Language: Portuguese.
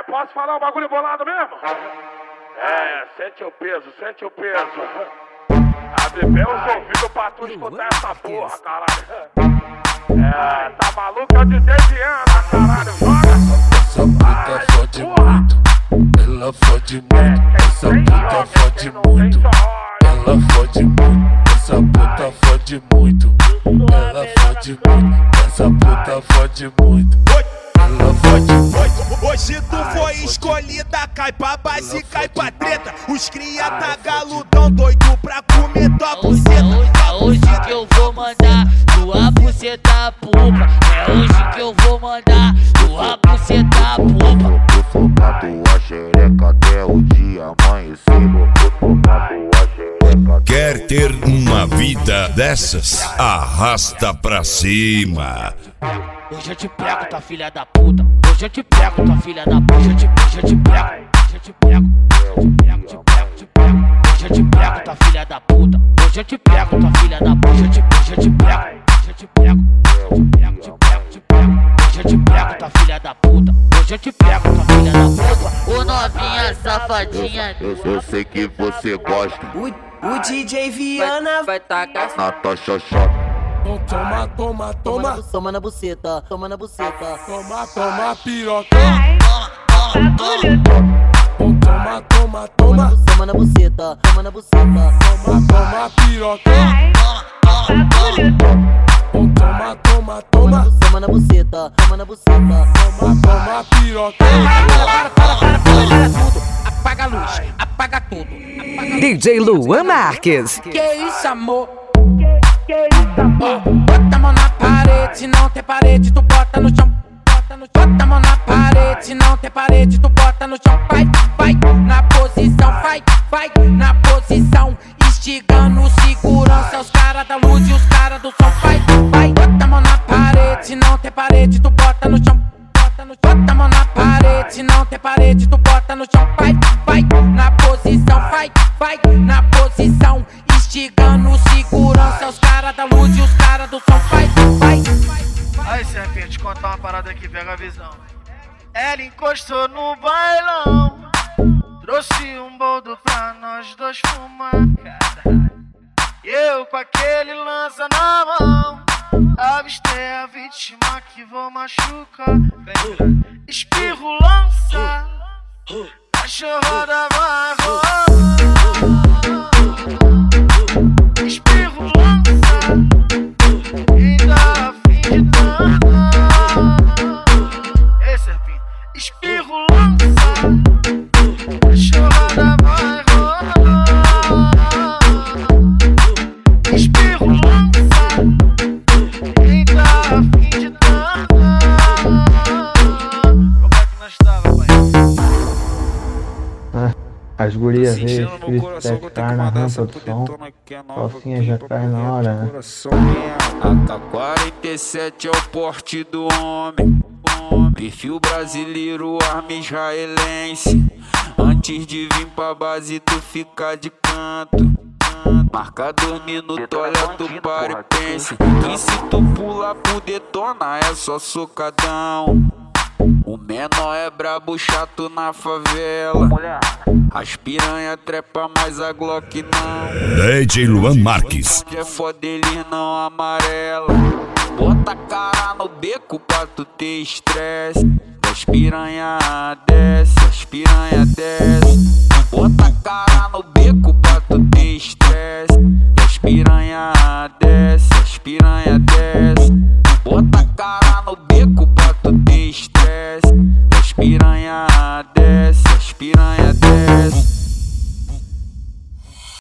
posso falar um bagulho bolado mesmo? Sente o peso, sente o peso. Abre bem os ouvidos pra tu escutar essa porra, caralho. Tá maluco? É o DJ Viana, caralho, joga. Essa puta fode muito, ela fode muito. Essa puta fode muito, ela fode muito. Essa puta fode muito, ela fode muito. Essa puta fode muito, ela fode muito. Hoje tu foi escolhida, cai pra base, cai pra treta. Os cria tá galudão, doido pra comer tua buceta. É hoje que eu vou mandar tua buceta pupa. É hoje que eu vou mandar tua buceta pupa. Vou focar tua xereca até o dia amanhecer. Vou focar tua xereca. Quer ter uma vida dessas? Arrasta pra cima. Hoje eu te pego, tua filha da puta. Hoje eu te pego, tua filha da puta. Hoje eu te pego, hoje eu te pego. Hoje eu te pego, tua filha da puta. Hoje eu te pego, tua filha da puta. Hoje eu te pego, hoje eu te pego. Hoje eu te pego, tua filha da puta. Hoje eu te pego, tua filha da puta. Ô novinha safadinha. Eu sei que você gosta. O DJ Viana vai tacar na tua xoxota. Toma, toma, toma. Toma na buceta, toma na buceta. Toma, toma, piroca. Toma, toma, toma. Toma na buceta, toma na buceta. Toma, toma, piroca. Toma, toma, toma. Toma na buceta, toma na buceta. Toma, toma, piroca. Para tudo, apaga a luz, apaga tudo. DJ Luan Marques. Que isso, amor? Bota a mão na parede, não tem parede, tu bota no chão. Bota a mão na parede, não tem parede, tu bota no chão. Vai, vai, na posição, vai, vai, na posição. Instigando segurança, os caras da luz e os caras do som. Vai, vai, bota a mão na parede, não tem parede, tu bota no chão. Bota a mão na parede, não tem parede, tu bota no chão. Vai, vai, na posição, vai, vai, na posição. Instigando segurança, os caras da luz e os caras do som. Vai, vai. Aí, serpente, contar uma parada aqui, pega a visão. Ela encostou no bailão, trouxe um boldo pra nós dois fumar. E eu com aquele lança na mão, avistei a vítima que vou machucar. Espirro, lança, cachorrada vai rolar. Espirro, lança, ainda a fim de danar. Ei, serpinho, espirro, lança, cachorrada vai rolar. Espirro, lança, ainda a fim de danar. Como é que nós tava, pai? As gurias veio especificar na rampa do som. Calcinha já cai na hora, né? AK-47 é o porte do homem. Perfil brasileiro, arma israelense. Antes de vir pra base tu fica de canto. Marca 2 minutos, olha tu para e pense. Que se tu pular por detona é só socadão. O menor é brabo, chato na favela. As piranha trepa, mas a Glock não. DJ Luan Marques. É foda, eles não amarela. Bota a cara no beco pra tu ter estresse. As piranha desce, as piranha desce. Bota a cara no beco pra tu ter estresse. As piranha desce, as piranha desce. Bota a cara no beco pra tu ter estresse. As piranha desce, as piranha desce.